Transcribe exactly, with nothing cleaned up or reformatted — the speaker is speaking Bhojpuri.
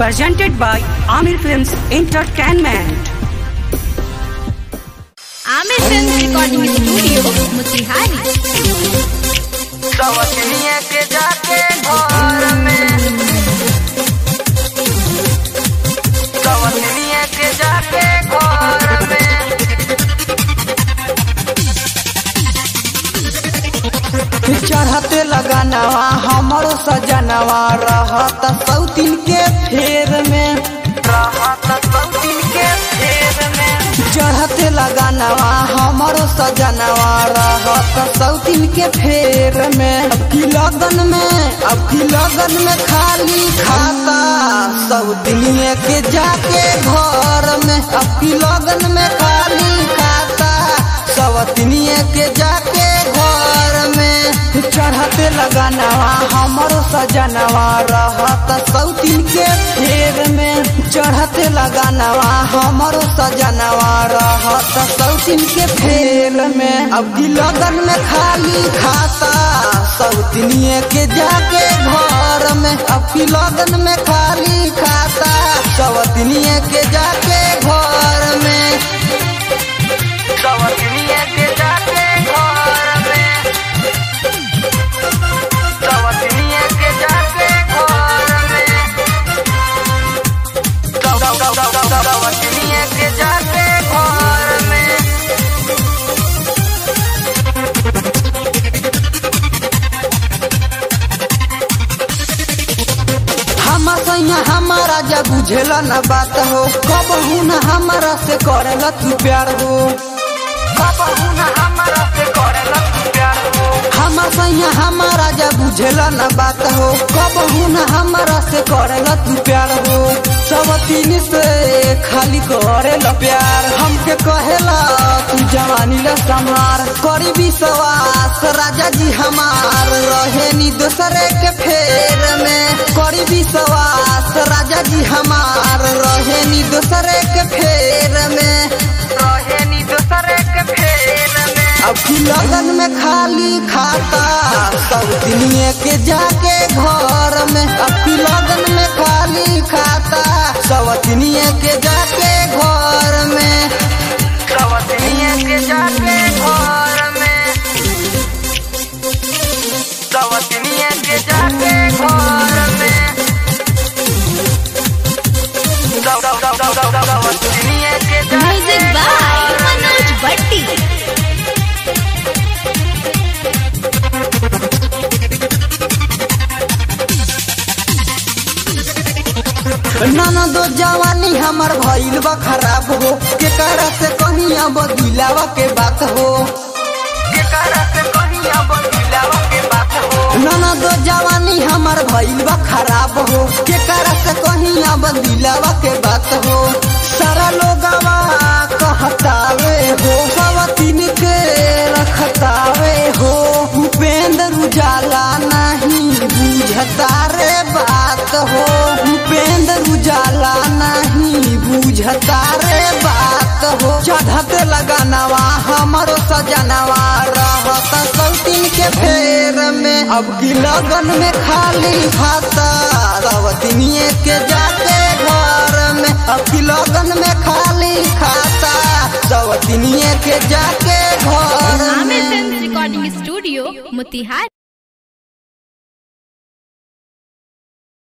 presented by Amir Films Entertainment. Amir Films Recording Studio, Motihari. सवतिनिया के जाके घर में सवतिनिया के जाके घर में चढ़ते लगानवा हमरो सजनवा रहत सौतीन के फेर में रहत सौतीन के फेर में चढ़ते लगानवा हमरो सजनवा रहत सौतीन के फेर में अब की लगन में अब की लगन में खाली खाता सौतीनिया के जाके घर में अब की लगन में खाली खाता सौतीनिया के जाके घर में चढ़ते लगानवा हमरो सजनवा रहत सौतीन के फेर में चढ़ते लगानवा हमरो सजनवा रहत सौतीन के फेर में अब की लगन में खाली खाता सौतीनिए के जाके घर में अब की लगन में खाली खाता सौतीनिए के जाके घर में सवतिनिया के जाके घर में सवतिनिया के जाके घर में सवतिनिया के जाके घर में हम सैया हमारा जब बुझेला न बात हो कबहू न हमारा से करेला तू प्यार हो कबहू न हमरा से करेला तू प्यार हो हम सैया हमारा जब बुझेला न बात हो कबहू न हमारा से करेला तू प्यार हो सब तीन से खाली करेला प्यार हमके कहेला तू जवानी ला संभार करी विश्वास राजा जी हमार रहे नी दूसरे के फेर में करी विश्वास राजा जी हमार रहे नी दूसरे के फेर में रहे नी दूसरे के फेर में अब की लगन में खाली खाता सौतीनिए के जाके घर में अब की लगन में खाली खाता सौतीनिए के जाके घर में सवतिनिया के जाके घर में सवतिनिया के जाके घर में सवतिनिया के जाके Music by Manoj Bhatti. नाना दो जवानी हमार भइल बा खराब हो के करा से कहीं अब दिलावा के बात हो केकरा से कहीं अब दिलावा के बात हो नाना दो जवानी हमार भइल बा खराब हो के करा से कहीं अब दिलावा के बात हो सारा लोगवा कहतावे हो सवतीन के रखतावे हो उपेंद्र उजाला नहीं बुझता रे बात हो उपेंद्र उजाला नहीं बुझता रे बात हो चढ़ते लगानवा हमरो सजनवा रहत सौतीन के फेर में अब की लगन में खाली खाता सवतीनिए के जाके घर में अब की लगन में खाली खाता सवतीनिए के जाके घर Amir में Films Recording Studio, Motihari.